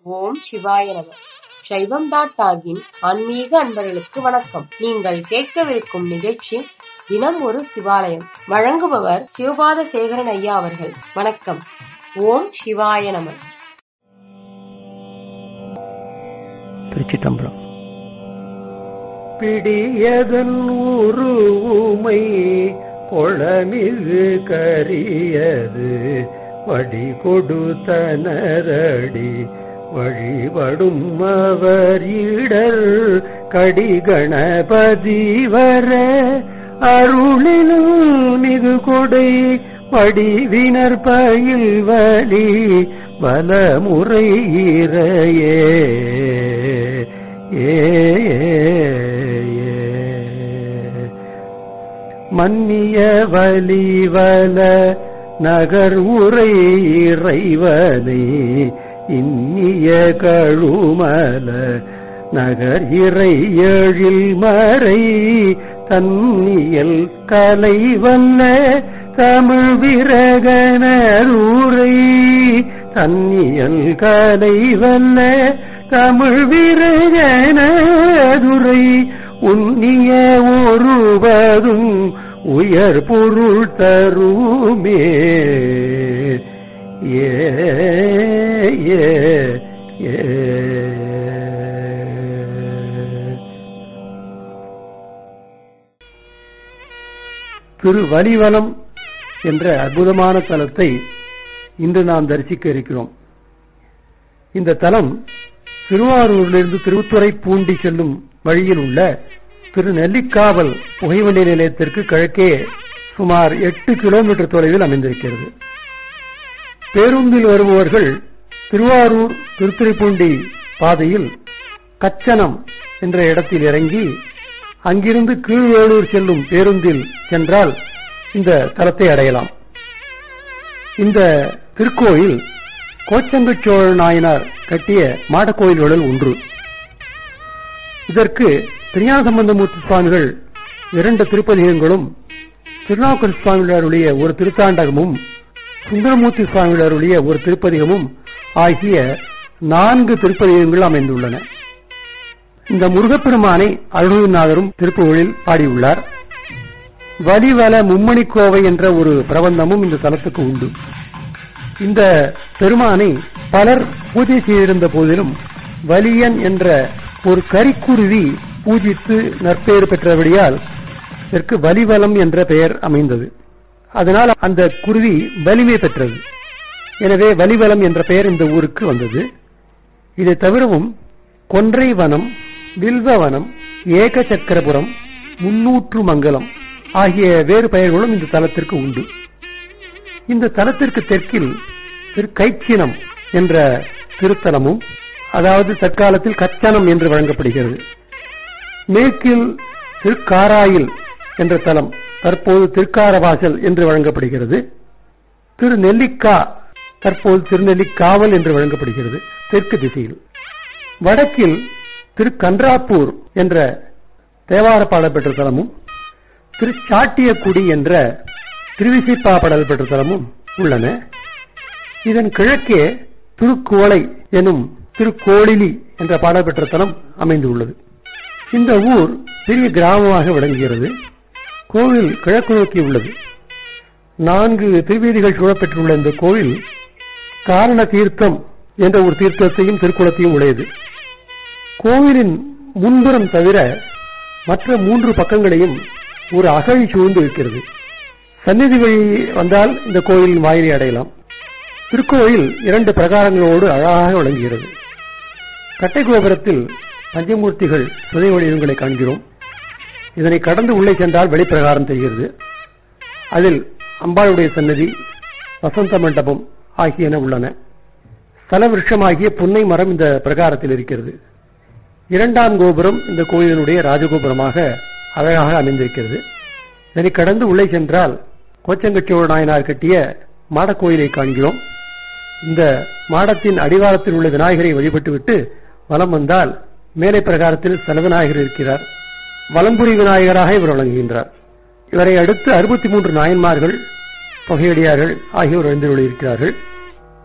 ஓம் சிவாய நம. சைவம்.டாகின் ஆன்மீக அன்பர்களுக்கு வணக்கம். நீங்கள் கேட்கவிருக்கும் நிகழ்ச்சி தினம் ஒரு சிவாலயம். வழங்குபவர் சிவபாத சேகரன் ஐயா அவர்கள். வணக்கம். ஓம் சிவாய நம. திருச்சிற்றம்பலம். பிடியதன் உருவுமை பொழமிகு கரியது வடி கொடுத்தனரடி வழிபடும் அவரிடர் கடிகணபதி வர அருளிலும் மிகு கொடை வடிவினர் பயில் வலி வலமுறை இறையே மன்னிய வலிவல நகர் உரை இறைவனை இன்னிய கழுமல நகர் இறை எழில் மறை தன்னியல் கலைவல்ல தமிழ் விரகனூரை தன்னியல் கலைவல்ல தமிழ் விரகனதுரை உன்னிய ஒருவதும் உயர் பொருள் தருமே. திருவலிவலம் என்ற அற்புதமான தலத்தை இன்று நாம் தரிசிக்க இருக்கிறோம். இந்த தலம் திருவாரூரிலிருந்து திருத்துறைப்பூண்டி செல்லும் வழியில் உள்ள திருநெல்லிக்காவல் புகைவண்டி நிலையத்திற்கு கிழக்கே சுமார் 8 கிலோமீட்டர் தொலைவில் அமைந்திருக்கிறது. பேருந்தில் வருபவர்கள் திருவாரூர் திருத்துறைப்பூண்டி பாதையில் கச்சனம் என்ற இடத்தில் இறங்கி அங்கிருந்து கீழ்வேளூர் செல்லும் பேருந்தில் சென்றால் இந்த தலத்தை அடையலாம். இந்த திருக்கோயில் கோச்சங்கச் சோழ நாயனார் கட்டிய மாடக்கோயில்களில் ஒன்று. இதற்கு திருஞானசம்பந்தமூர்த்தி சுவாமிகள் 2 திருப்பதிகங்களும், திருநாவுக்கரசு சுவாமிகளுடைய ஒரு திருத்தாண்டகமும், சுந்தரமூர்த்தி சுவாமிகளுடைய ஒரு திருப்பதிகமும் ஆகிய 4 திருப்பதிகங்கள் அமைந்துள்ளன. இந்த முருகப்பெருமானை அருள்நாதரும் திருப்புகழில் பாடியுள்ளார். வலிவல மும்மணிக்கோவை என்ற ஒரு பிரபந்தமும் இந்த தலத்துக்கு உண்டு. இந்த பெருமானை பலர் பூஜை செய்திருந்த போதிலும் வலியன் என்ற ஒரு கரிக்குருவி பூஜித்து நற்பெயர் பெற்றபடியால் இதற்கு வலிவலம் என்ற பெயர் அமைந்தது. அதனால் அந்த குருவி வலிமை பெற்றது. எனவே வலிவலம் என்ற பெயர் இந்த ஊருக்கு வந்தது. இதை தவிரவும் கொன்றைவனம், வில்வவனம், ஏகசக்கரபுரம், முன்னூற்று மங்கலம் ஆகிய வேறு பெயர்களும் இந்த தலத்திற்கு உண்டு. இந்த தலத்திற்கு தெற்கில் திருக்கைச்சினம் என்ற திருத்தலமும், அதாவது தற்காலத்தில் கச்சனம் என்று வழங்கப்படுகிறது. மேற்கில் திருக்காராயில் என்ற தலம் தற்போது திருக்காரவாசல் என்று வழங்கப்படுகிறது. திருநெல்லிக்கா தற்போது திருநெல்லிக்காவல் என்று வழங்கப்படுகிறது தெற்கு திசையில். வடக்கில் திருக்கன்றாப்பூர் என்ற தேவார பாடல் பெற்ற தலமும், திருச்சாட்டியக்குடி என்ற திருவிசைப்பா பாடல் பெற்ற தலமும் உள்ளன. இதன் கிழக்கே திருக்கோளை எனும் திருக்கோளிலி என்ற பாடல் பெற்ற தலம் அமைந்துள்ளது. இந்த ஊர் பெரிய கிராமமாக விளங்குகிறது. கோவில் கிழக்கு நோக்கி உள்ளது. 4 திருவீதிகள் சூழப்பெற்றுள்ள இந்த கோவில் காரண தீர்த்தம் என்ற ஒரு தீர்த்தத்தையும் திருக்குளத்தையும் உடையது. கோவிலின் முன்புறம் தவிர மற்ற 3 பக்கங்களையும் ஒரு அகழி சூழ்ந்து இருக்கிறது. சந்நிதி வழி வந்தால் இந்த கோயிலின் வாயிலை அடையலாம். திருக்கோயில் 2 பிரகாரங்களோடு அழகாக விளங்குகிறது. கட்டை கோபுரத்தில் பஞ்சமூர்த்திகள் சுதை வடிவங்களை காண்கிறோம். இதனை கடந்து உள்ளே சென்றால் வெளிப்பிரகாரம் தெரிகிறது. அதில் அம்பாளுடைய சன்னதி, வசந்த மண்டபம் ஆகியன உள்ளன. ஸ்தல விருட்சமாகிய புன்னை மரம் இந்த பிரகாரத்தில் இருக்கிறது. 2ஆம் கோபுரம் இந்த கோயிலினுடைய ராஜகோபுரமாக அழகாக அமைந்திருக்கிறது. இதனை கடந்து உள்ளே சென்றால் கோச்சங்கச்சோழ நாயனார் கட்டிய மாடக்கோயிலை காண்கிறோம். இந்த மாடத்தின் அடிவாரத்தில் உள்ள விநாயகரை வழிபட்டுவிட்டு வலம் வந்தால் மேலை பிரகாரத்தில் ஸ்தல விநாயகர் இருக்கிறார். வலம்புரி விநாயகராக இவர் வழங்குகின்றார். இவரை அடுத்து 63 நாயன்மார்கள், தொகையடியார்கள் ஆகியோர் எழுந்துள்ளிருக்கிறார்கள்.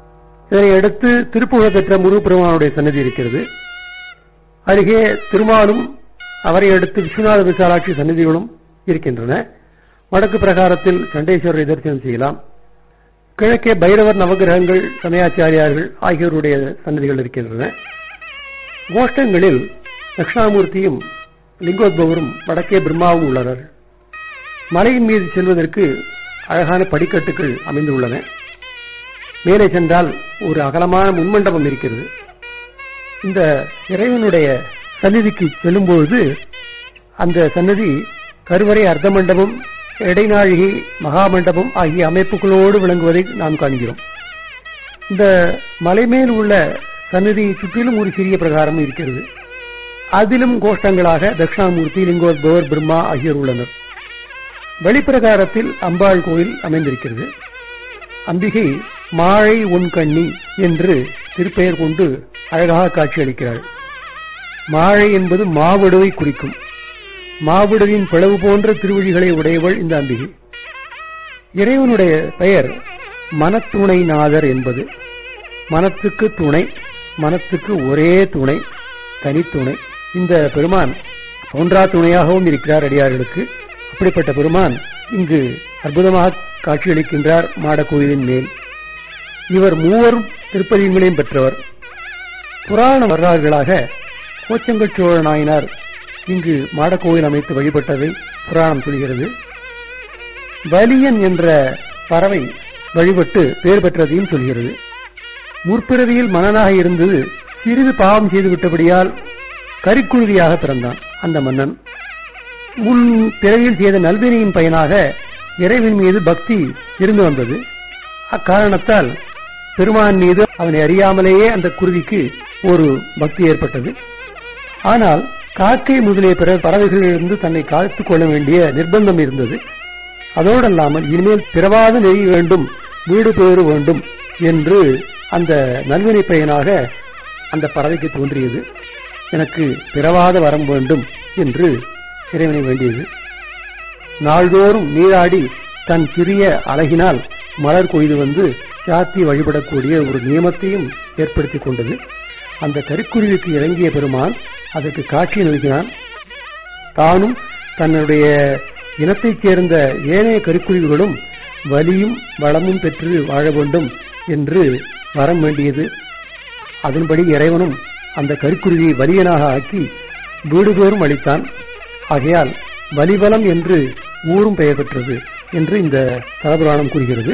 இதனை அடுத்து திருப்புகழ் பெற்ற முருகப்பெருமானுடைய சன்னதி இருக்கிறது. அருகே திருமாலும் அவரை அடுத்து விஸ்வநாத விசாலாட்சி சன்னதிகளும் இருக்கின்றன. வடக்கு பிரகாரத்தில் சண்டேஸ்வரரை தரிசனம் செய்யலாம். கிழக்கே பைரவர், நவகிரகங்கள், சமயாச்சாரியார்கள் ஆகியோருடைய சன்னதிகள் இருக்கின்றன. கோஷ்டங்களில் தட்சிணாமூர்த்தியும் லிங்கோத்பவரும் வடக்கே பிரம்மாவும் உள்ளனர். மலையின் மீது செல்வதற்கு அழகான படிக்கட்டுகள் அமைந்துள்ளன. மேலே சென்றால் ஒரு அகலமான முன்மண்டபம் இருக்கிறது. இந்த இறைவனுடைய சந்நிதிக்கு செல்லும்போது அந்த சன்னதி கருவறை, அர்த்த மண்டபம், இடைநாழிகை, மகாமண்டபம் ஆகிய அமைப்புகளோடு விளங்குவதை நாம் காண்கிறோம். இந்த மலைமேல் உள்ள சன்னதியை சுற்றிலும் ஒரு சிறிய பிரகாரம் இருக்கிறது. அதிலும் கோஷ்டங்களாக தட்சிணாமூர்த்தி, லிங்கோத்பவர், பிரம்மா ஆகியோர் உள்ளனர். வெளிப்பிரகாரத்தில் அம்பாள் கோயில் அமைந்திருக்கிறது. அம்பிகை மாழை உன்கண்ணி என்று திருப்பெயர் கொண்டு அழகாக காட்சியளிக்கிறாள். மாழை என்பது மாவடுவை குறிக்கும். மாவடுவின் பிளவு போன்ற திருவழிகளை உடையவள் இந்த அம்பிகை. இறைவனுடைய பெயர் மனத்துணைநாதர் என்பது. மனத்துக்கு துணை, மனத்துக்கு ஒரே துணை, தனித்துணை. இந்த பெருமான் தோன்றா துணையாகவும் இருக்கிறார் அடியார்களுக்கு. அப்படிப்பட்ட பெருமான் இங்கு அற்புதமாக காட்சியளிக்கின்றார் மாடக்கோயிலின் மேல். இவர் மூவரும் திருப்பதிகளையும் பெற்றவர். புராண வரலாறுகளாக கோச்சங்கச் சோழ நாயனார் இங்கு மாடக்கோயில் அமைத்து வழிபட்டதை புராணம் சொல்கிறது. வலியன் என்ற பறவை வழிபட்டு பெயர் பெற்றதையும் சொல்கிறது. முற்பிறவியில் மன்னனாக இருந்தது சிறிது பாவம் செய்துவிட்டபடியால் கரிக்குழுவியாக பிறந்தான் அந்த மன்னன். முன் பிறவியில் செய்த நல்வினையின் பயனாக இறைவன் மீது பக்தி இருந்து வந்தது. அக்காரணத்தால் பெருமான் மீது அவனை அறியாமலேயே அந்த குருவிக்கு ஒரு பக்தி ஏற்பட்டது. ஆனால் காக்கை முதலிய பிற பறவைகளிலிருந்து தன்னை காத்துக் கொள்ள வேண்டிய நிர்பந்தம் இருந்தது. அதோடல்லாமல் இனிமேல் பிறவாத நெய் வேண்டும், வீடு பேறு வேண்டும் என்று அந்த நல்வினை பயனாக அந்த பறவைக்கு தோன்றியது. எனக்கு பிறவாத வரம் வேண்டும் என்று இறைவனை வேண்டியது. நாள்தோறும் நீராடி தன் சிறிய அழகினால் மலர் கொய்து வந்து சாத்தி வழிபடக்கூடிய ஒரு நியமத்தையும் ஏற்படுத்திக் கொண்டது. அந்த கரிக்குருவிக்கு இறங்கிய பெருமான் அதற்கு காட்சி நல்கினான். தானும் தன்னுடைய இனத்தைச் சேர்ந்த ஏனைய கரிக்குருவிகளும் வலியும் வளமும் பெற்று வாழ வேண்டும் என்று வரம் வேண்டியது. அதன்படி இறைவனும் அந்த கரிக்குருவியை வலியனாக ஆக்கி வீடுதோறும் அளித்தான். ஆகையால் வலிவலம் என்று ஊரும் பெயர் பெற்றது என்று இந்த தலபுராணம் கூறுகிறது.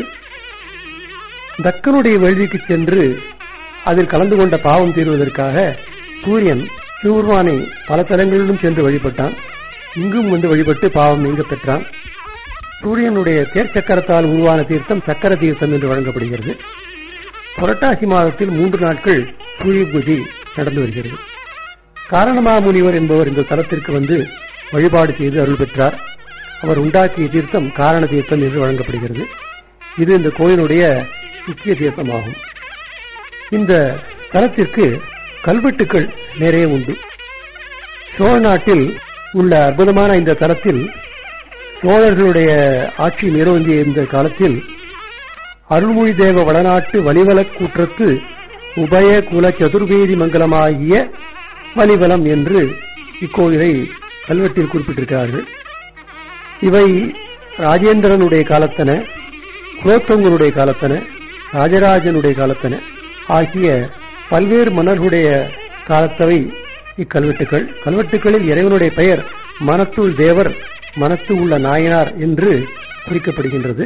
தக்கனுடைய வேள்விக்கு சென்று அதில் கலந்து கொண்ட பாவம் தீர்வதற்காக சூரியன் சிவபெருமானை பல தலங்களிலும் சென்று வழிபட்டான். இங்கும் வந்து வழிபட்டு பாவம் நீங்க பெற்றான். சூரியனுடைய தேர்ச்சக்கரத்தால் உருவான தீர்த்தம் சக்கர தீர்த்தம் என்று வழங்கப்படுகிறது. புரட்டாசி மாதத்தில் 3 நாட்கள் சூரிய பூஜை நடந்து வருகிறது. காரணமாமுனிவர் என்பவர் இந்த தலத்திற்கு வந்து வழிபாடு செய்து அருள் பெற்றார். அவர் உண்டாக்கிய தீர்த்தம் காரண தீர்த்தம் என்று வழங்கப்படுகிறது. இது இந்த கோயிலுடைய முக்கிய தீர்த்தமாகும். இந்த தலத்திற்கு கல்வெட்டுக்கள் நிறைய உண்டு. சோழ நாட்டில் உள்ள அற்புதமான இந்த தலத்தில் சோழர்களுடைய ஆட்சி நிறுவந்திய இந்த காலத்தில் அருள்மொழி தேவ வடநாட்டு வலிவலக் கூற்றத்து உபய குல சதுர்வேதி மங்கலமாகிய வலிவலம் என்று இக்கோயிலை கல்வெட்டில் குறிப்பிட்டிருக்கிறார்கள். இவை ராஜேந்திரனுடைய காலத்தன, குலோத்துங்கனுடைய காலத்தன, ராஜராஜனுடைய காலத்தன ஆகிய பல்வேறு மன்னர்களுடைய காலத்தவை இக்கல்வெட்டுக்கள். கல்வெட்டுகளில் இறைவனுடைய பெயர் மனத்துள் தேவர், மனத்து உள்ள நாயனார் என்று குறிக்கப்படுகின்றது.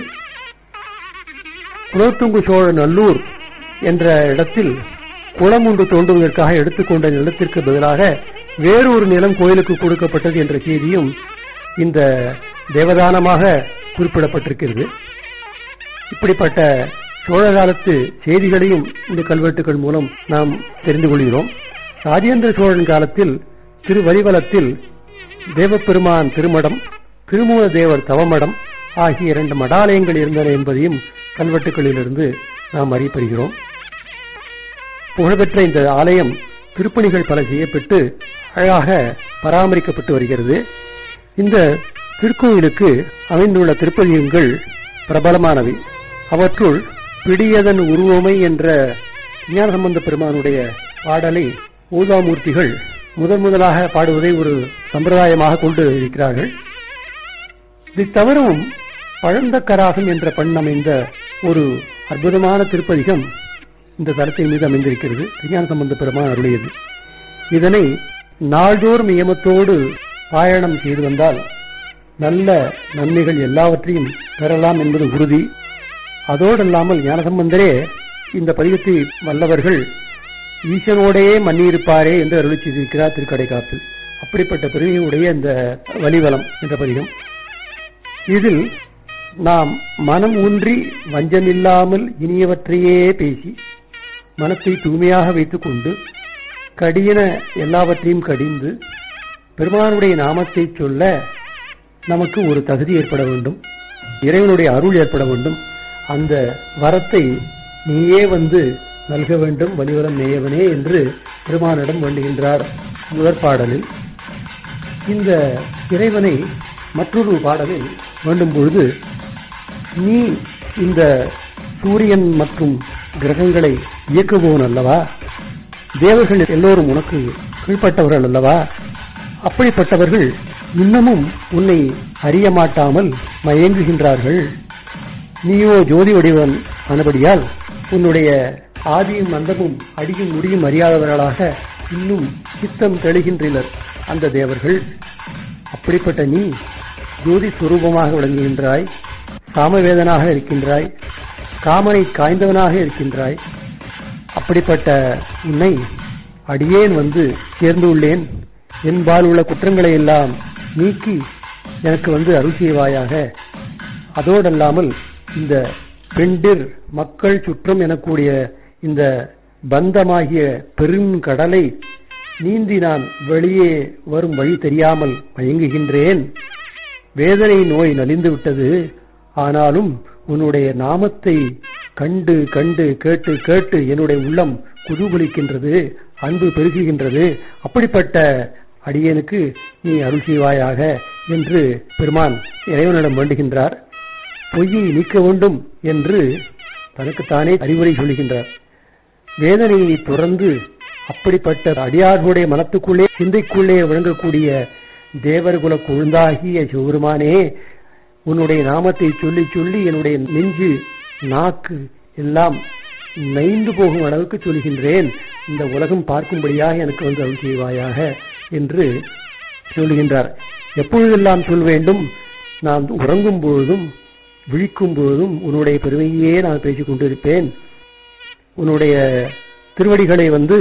குலோத்துங்கு சோழ நல்லூர் என்ற இடத்தில் குளம் ஒன்று தோன்றுவதற்காக எடுத்துக்கொண்ட நிலத்திற்கு பதிலாக வேறொரு நிலம் கோயிலுக்கு கொடுக்கப்பட்டது என்ற செய்தியும் இந்த தேவதானமாக குறிப்பிடப்பட்டிருக்கிறது. இப்படிப்பட்ட சோழ காலத்து செய்திகளையும் இந்த கல்வெட்டுகள் மூலம் நாம் தெரிந்து கொள்கிறோம். ராஜேந்திர சோழன் காலத்தில் திருவலிவலத்தில் தேவப்பெருமான் திருமடம், திருமூல தேவர் தவமடம் ஆகிய 2 மடாலயங்கள் இருந்தன என்பதையும் கல்வெட்டுகளிலிருந்து நாம் அறியப்படுகிறோம். புகழ்பெற்ற இந்த ஆலயம் திருப்பணிகள் பல செய்யப்பட்டு அழகாக பராமரிக்கப்பட்டு வருகிறது. இந்த திருக்கோயிலுக்கு அமைந்துள்ள திருப்பதிகங்கள் பிரபலமானவை. அவற்றுள் பிடியதன் உருவமை என்ற ஞானசம்பந்த பெருமானுடைய பாடலை ஊதாமூர்த்திகள் முதலாக பாடுவதை ஒரு சம்பிரதாயமாக கொண்டு இருக்கிறார்கள். இதை தவிரவும் பழந்தக்கராகம் என்ற பண் அமைந்த ஒரு அற்புதமான திருப்பதிகம் இந்த தலத்தின் மீது அமைந்திருக்கிறது. ஞானசம்பந்த பெருமான் அருளியது. இதனை நாள்தோறும் நியமத்தோடு பாராயணம் செய்து வந்தால் நல்ல நன்மைகள் எல்லாவற்றையும் பெறலாம் என்பது உறுதி. அதோடல்லாமல் ஞானசம்பந்தரே இந்த பதிகத்தை வல்லவர்கள் ஈசனோடையே மன்னியிருப்பாரே என்று அருளி செய்திருக்கிறார் திருக்கடைக்காப்பில். அப்படிப்பட்ட பெருமையுடைய இந்த வலிவலம் என்ற பதிகம். இதில் நாம் மனம் ஊன்றி வஞ்சமில்லாமல் இனியவற்றையே பேசி மனத்தை தூய்மையாக வைத்துக் கொண்டு கடியன எல்லாவற்றையும் கடிந்து பெருமானுடைய நாமத்தை சொல்ல நமக்கு ஒரு தகுதி ஏற்பட வேண்டும், இறைவனுடைய அருள் ஏற்பட வேண்டும். அந்த வரத்தை நீயே வந்து நல்க வேண்டும் வலிவலம் நேயவனே என்று பெருமானிடம் வேண்டுகின்றார் முதற் பாடலில். இந்த இறைவனை மற்றொரு பாடலில் வேண்டும் பொழுது, நீ இந்த சூரியன் மற்றும் கிரகங்களை இயக்குபவன் அல்லவா, தேவர்கள் எல்லோரும் உனக்கு கீழ்பட்டவர்கள் அல்லவா, அப்படிப்பட்டவர்கள் இன்னமும் உன்னை அறிய மாட்டாமல் மயங்குகின்றார்கள். நீயோ ஜோதி வடிவன் ஆனபடியால் உன்னுடைய ஆதியும் அந்தமும் அடியும் முடியும் அறியாதவர்களாக இன்னும் சித்தம் தெளிகின்றனர் அந்த தேவர்கள். அப்படிப்பட்ட நீ ஜோதி சுரூபமாக விளங்குகின்றாய், காமவேதனாக இருக்கின்றாய், காமனை காய்ந்தவனாக இருக்கின்றாய். அப்படிப்பட்ட உன்னை அடியேன் வந்து சேர்ந்து உள்ளேன், என்பால் உள்ள குற்றங்களை எல்லாம் நீக்கி எனக்கு வந்து அருள் செய்வாயாக. அதோடல்லாமல் இந்த பெண்டிர் மக்கள் சுற்றம் எனக்கூடிய இந்த பந்தமாகிய பெருங்கடலை நீந்தி நான் வெளியே வரும் வழி தெரியாமல் மயங்குகின்றேன். வேதனை நோய் நலிந்து விட்டது, ஆனாலும் உன்னுடைய நாமத்தை கண்டு கண்டு கேட்டு கேட்டு என்னுடைய உள்ளம் குதூகலிக்கின்றது, அன்பு பெருகுகின்றது. அப்படிப்பட்ட அடியேனுக்கு நீ அருள் செய்வாயாக என்று பெருமான் இறைவனிடம் வேண்டுகின்றார். பொய்யை நீக்க வேண்டும் என்று தனக்குத்தானே அறிவுரை சொல்கின்றார். வேதனையை துறந்து அப்படிப்பட்ட அடியார்களுடைய மனத்துக்குள்ளே சிந்தைக்குள்ளே விளங்கக்கூடிய தேவர்குல கொழுந்தாகிய சிவபெருமானே, உன்னுடைய நாமத்தை சொல்லி சொல்லி என்னுடைய நெஞ்சு நாக்கு எல்லாம் நைந்து போகும் அளவுக்கு சொல்கின்றேன். இந்த உலகம் பார்க்கும்படியாக எனக்கு வந்து அருள் செய்வாயாக என்று சொல்லுகின்றார். எப்பொழுதெல்லாம் சொல்ல வேண்டும்? நான் உறங்கும் பொழுதும் விழிக்கும் பொழுதும் உன்னுடைய பெருமையே நான் பேசிக் கொண்டிருப்பேன். உன்னுடைய திருவடிகளை வந்து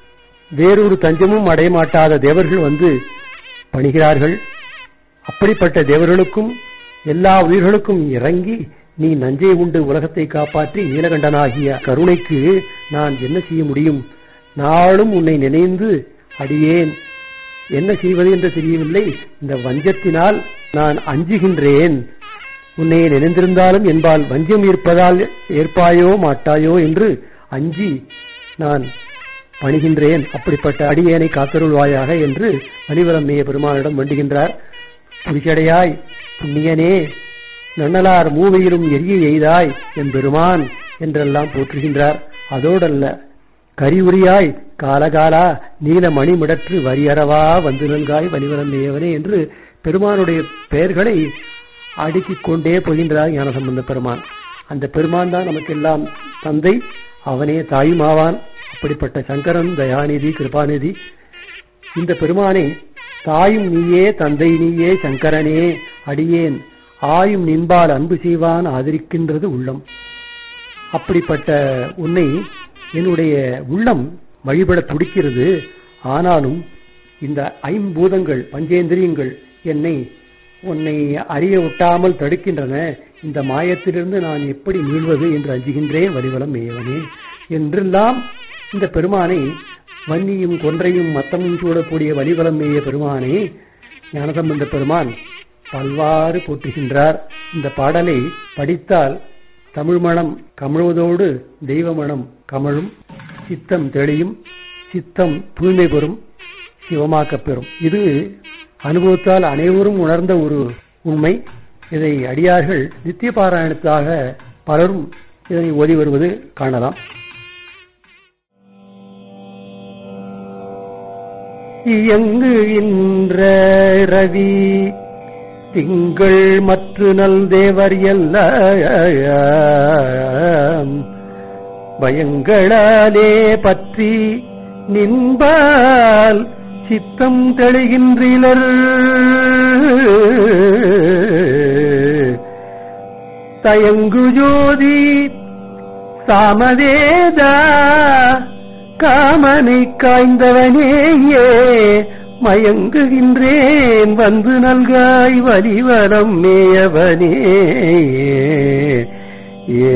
வேறொரு தஞ்சமும் அடையமாட்டாத தேவர்கள் வந்து பணிகிறார்கள். அப்படிப்பட்ட தேவர்களுக்கும் எல்லா உயிர்களுக்கும் இறங்கி நீ நஞ்சை உண்டு உலகத்தை காப்பாற்றி நீலகண்டனாகிய கருணைக்கு நான் என்ன செய்ய முடியும்? நாளும் உன்னை நினைந்து அடியேன் என்ன செய்வது என்று தெரியவில்லை. இந்த வஞ்சத்தினால் நான் அஞ்சுகின்றேன். உன்னை நினைந்திருந்தாலும் என்பால் வஞ்சம் இருப்பதால் ஏற்பாயோ மாட்டாயோ என்று அஞ்சி நான் பணிகின்றேன். அப்படிப்பட்ட அடியேனை காத்தருள்வாயாக என்று வலிவலம் மேய பெருமானிடம் வேண்டுகின்றார். புரிச்சடையாய் புண்ணியனே, நன்னலார் மூவையிலும் எரிய எய்தாய் என் பெருமான் என்றெல்லாம் போற்றுகின்றார். அதோடல்ல, கரிவுரியாய் காலகாலா நீல மணிமிடற்று வரியறவா வந்து நல்காய் வலிவலம் மேயவனே என்று பெருமானுடைய பெயர்களை அடுக்கிக் கொண்டே போகின்றார் ஞானசம்பந்த பெருமான். அந்த பெருமான் தான் நமக்கெல்லாம் தந்தை, அவனே தாயுமாவான். அப்படிப்பட்ட சங்கரன் தயாநிதி கிருபாநிதி. இந்த பெருமானை தாயும் நீயே தந்தை நீயே சங்கரனே அடியேன் ஆயும் நின்பால் அன்பு செய்வான் ஆதரிக்கின்றது உள்ளம். அப்படிப்பட்ட உன்னை என்னுடைய உள்ளம் வழிபட துடிக்கிறது. ஆனாலும் இந்த ஐம்பூதங்கள் பஞ்சேந்திரியங்கள் உன்னை அறிய விட்டாமல் தடுக்கின்றன. இந்த மாயத்திலிருந்து நான் எப்படி மீள்வது என்று அஞ்சுகின்றேன் வலிவலம் மேயவனே என்றெல்லாம் இந்த பெருமானை வன்னியும் கொன்றையும் மத்தமும் சூடக்கூடிய வலிவலம் மேய பெருமானை ஞானசம்பந்த பெருமான் பல்வாறு போற்றுகின்றார். இந்த பாடலை படித்தால் தமிழ் மணம் கமழுவதோடு தெய்வ மணம் கமழும், சித்தம் தெளியும், சித்தம் தூய்மை பெறும், சிவமாக்கப் பெறும். இது அனுபவத்தால் அனைவரும் உணர்ந்த ஒரு உண்மை. இதை அடியார்கள் நித்திய பாராயணத்தாக பலரும் இதனை ஓதி வருவது காணலாம். இயங்குகின்ற ரவி திங்கள் மற்ற நல் தேவர் எல்லாம் பயங்களாலே பற்றி நின்பால் சித்தம் தெளிகின்றீலர் தயங்கு ஜோதி சாமவேதா காமனை காய்ந்தவனேயே மயங்குகின்றேன் வந்து நல்காய் வலிவரம் மேயவனே ஏ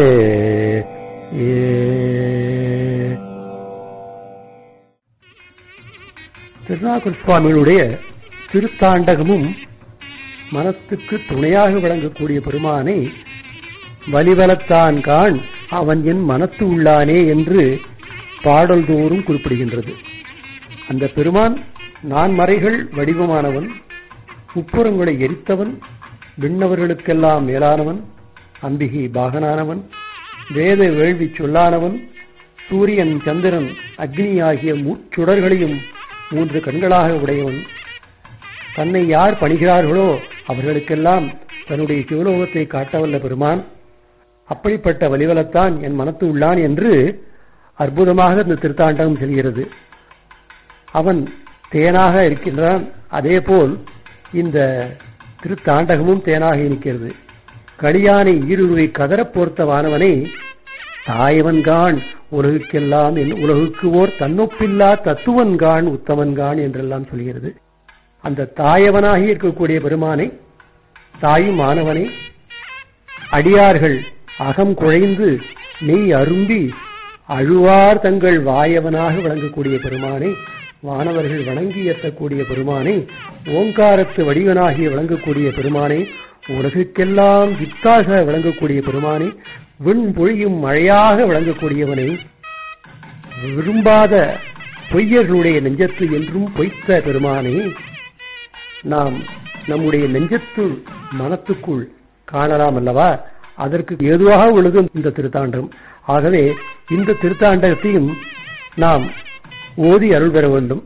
திருநாகூர் சுவாமிகளுடைய திருத்தாண்டகமும் மனத்துக்கு துணையாக விளங்கக்கூடிய பெருமானை வலிவலத்தான் காண் அவன் என் மனத்து உள்ளானே என்று பாடல் தோறும் குறிப்பிடுகின்றது. அந்த பெருமான் நான்மறைகள் வடிவமானவன், முப்புறங்களை எரித்தவன், விண்ணவர்களுக்கெல்லாம் மேலானவன், அம்பிகை பாகனானவன், வேத வேள்வி சொல்லானவன், சூரியன் சந்திரன் அக்னி ஆகிய முச்சுடர்களையும் 3 கண்களாக உடையவன், தன்னை யார் பணிகிறார்களோ அவர்களுக்கெல்லாம் தன்னுடைய சிவலோகத்தை காட்டவல்ல பெருமான். அப்படிப்பட்ட வலிவலத்தான் என் மனத்து உள்ளான் என்று அற்புதமாக இந்த திருத்தாண்டகம் செல்கிறது. அவன் தேனாக இருக்கின்றான். அதேபோல் இந்த திருத்தாண்டகமும் தேனாக இருக்கிறது. களியானை ஈருருவை கதறப் போர்த்த வானவனை தாயவன்கான் உலகுக்கெல்லாம் உலகுக்கு ஓர் தன்னொப்பில்லா தத்துவன்கான் உத்தமன்கான் என்றெல்லாம் சொல்கிறது. அந்த தாயவனாகி இருக்கக்கூடிய பெருமானை, தாயும் மாணவனை அடியார்கள் அகம் குழைந்து மெய் அரும்பி அழுவார் தங்கள் வாயவனாக விளங்கக்கூடிய பெருமானை, வானவர்கள் வணங்கி ஏற்றக்கூடிய பெருமானை, ஓங்காரத்து வடிவனாகிய விளங்கக்கூடிய பெருமானை, உலகுக்கெல்லாம் வித்தாக விளங்கக்கூடிய பெருமானை, விண் பொழியும் மழையாக விளங்கக்கூடியவனை, விரும்பாத பொய்யர்களுடைய நெஞ்சத்து என்றும் பொய்த்த பெருமானை நாம் நம்முடைய நெஞ்சத்து மனத்துக்குள் காணலாம் அல்லவா? அதற்கு ஏதுவாக உள்ளது இந்த திருத்தாண்டம். ஆகவே இந்த திருத்தாண்டகத்தையும் நாம் ஓதி அருள் பெற வேண்டும்.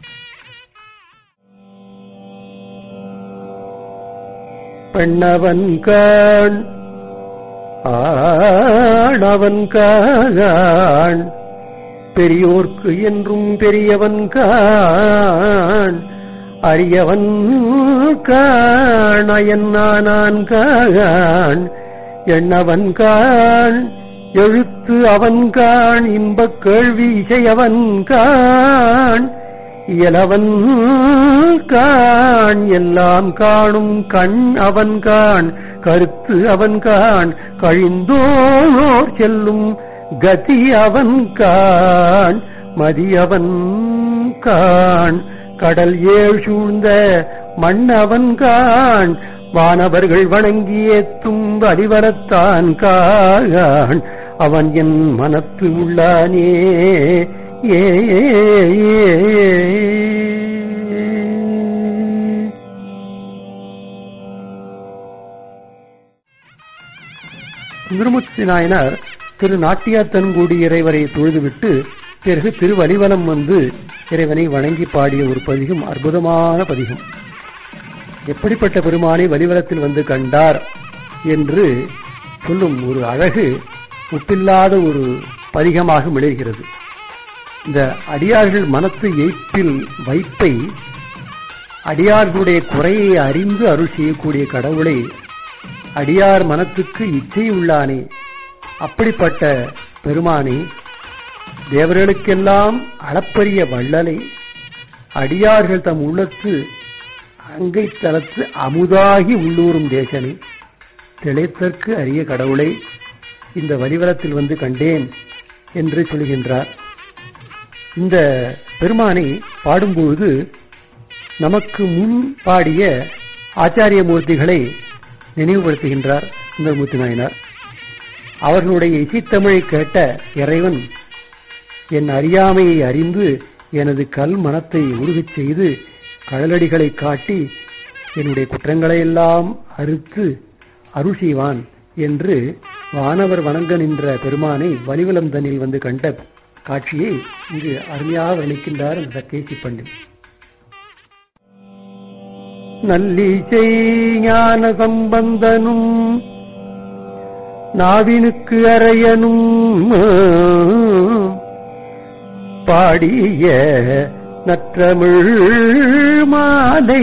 பெண்ணவன் காண் ஆணவன் காண் பெரியோர்க்கு என்றும் பெரியவன் காண் அரியவன் காண் அயன்னானான் காண் எண்ணவன் காண் எழுத்து அவன் காண் இன்பக் கேள்வி இசையவன் காண் இயலவன் காண் எல்லாம் காணும் கண் அவன் காண் கருத்து அவன் காண் கழிந்தோர் செல்லும் கதி அவன் காண் மதியவன் காண் கடல் ஏழ் சூழ்ந்த மண்ணவன் காண் வானவர்கள் வணங்கி ஏத்தும் வலிவரத்தான் காண் அவன் என் மனத்து உள்ளானே ஏ திருமூர்த்தி நாயனார் திரு நாட்டியாத்தன்குடி இறைவரை தொழுதுவிட்டு பிறகு திருவலிவலம் வந்து இறைவனை வணங்கி பாடிய ஒரு பதிகம், அற்புதமான பதிகம். எப்படிப்பட்ட பெருமானை வலிவலத்தில் வந்து கண்டார் என்று சொல்லும் ஒரு அழகு ஒப்பில்லாத ஒரு பதிகமாக மிளகிறது. இந்த அடியார்கள் மனத்து எய்ப்பில் வைப்பை, அடியார்களுடைய குறையை அறிந்து அருள் செய்யக்கூடிய கடவுளை, அடியார் மனத்துக்கு இச்சை உள்ளானே அப்படிப்பட்ட பெருமானே, தேவர்களுக்கெல்லாம் அளப்பரிய வள்ளலை, அடியார்கள் தம் உள்ளத்து அங்கை தளத்து அமுதாகி உள்ளூரும் தேசனை, திளைத்தற்கு அரிய கடவுளை இந்த வலிவலத்தில் வந்து கண்டேன் என்று சொல்கின்றார். இந்த பெருமானை பாடும்பொழுது நமக்கு முன் பாடிய ஆச்சாரிய மூர்த்திகளை நினைவுபடுத்துகின்றார் சுந்தரமூர்த்தி நாயனார். அவர்களுடைய இசைத்தமிழை கேட்ட இறைவன் என் அறியாமையை அறிந்து எனது கல் மனத்தை உருகச் செய்து கடலடிகளை காட்டி என்னுடைய குற்றங்களையெல்லாம் அறுத்து அருள் செய்வான் என்று வானவர் வணங்க நின்ற பெருமானை வலிவலம் தன்னில் வந்து கண்ட காட்சியை இங்கு அருமையாக வர்ணிக்கின்றார் அந்த சக்கேசி பண்டிட். நல்லிசை ஞான சம்பந்தனும் நாவினுக்கு அரையனும் பாடிய நற்றமிழ் மாலை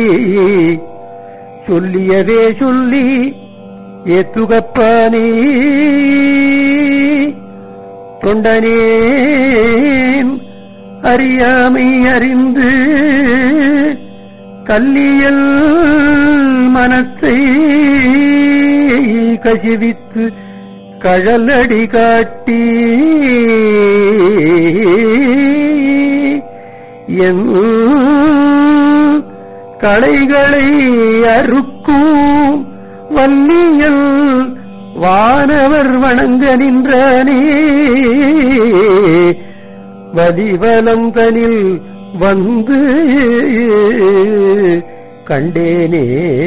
சொல்லியவே சொல்லி ஏத்துகப்பானே தொண்டனேன் அறியாமை அறிந்து கல்லியல் மனத்தை கசிவித்து கழலடி காட்டி என் களைகளை அறுக்கும் வன்னியல் வானவர் வணங்க நின்றானே வலிவலம் தனில் வந்து கண்டேனே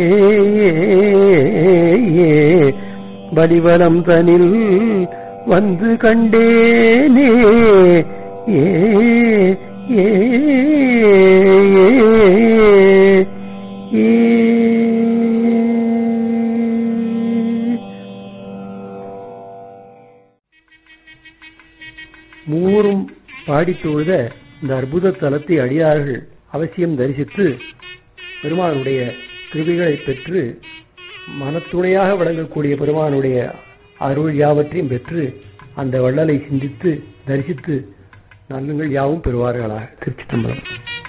வலிவலம் தனில் வந்து கண்டேனே ஏ ஏ மூவரும் பாடித் தொழுத இந்த அற்புத தலத்தை அடியார்கள் அவசியம் தரிசித்து பெருமானுடைய கிருபைகளை பெற்று மனத்துணையாக விளங்கக்கூடிய பெருமானுடைய அருள் யாவற்றையும் பெற்று அந்த வள்ளலை சிந்தித்து தரிசித்து நன்மைகள் யாவும் பெறுவார்களாக. திருச்சிற்றம்பலம்.